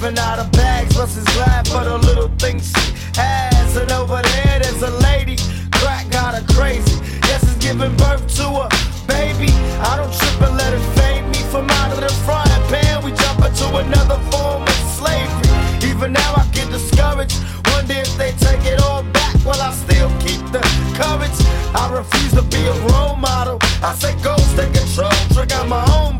Giving out her bags, plus is glad for the little things she has. And over there, there's a lady, crack got her crazy. Yes, it's giving birth to a baby. I don't trip and let it fade me. From out of the frying pan, we jump into another form of slavery. Even now I get discouraged, wonder if they take it all back. Well, I still keep the courage. I refuse to be a role model. I say go, take control, trick out my own